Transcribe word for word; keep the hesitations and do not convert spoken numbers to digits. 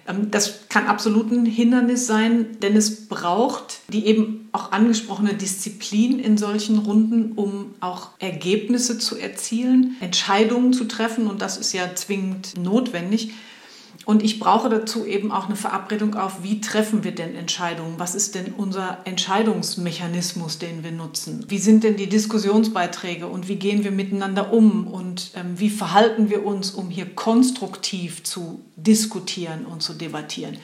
Das kann absolut ein Hindernis sein, denn es braucht die eben auch angesprochene Disziplin in solchen Runden, um auch Ergebnisse zu erzielen, Entscheidungen zu treffen, und das ist ja zwingend notwendig. Und ich brauche dazu eben auch eine Verabredung auf, wie treffen wir denn Entscheidungen? Was ist denn unser Entscheidungsmechanismus, den wir nutzen? Wie sind denn die Diskussionsbeiträge und wie gehen wir miteinander um? Und ähm, wie verhalten wir uns, um hier konstruktiv zu diskutieren und zu debattieren?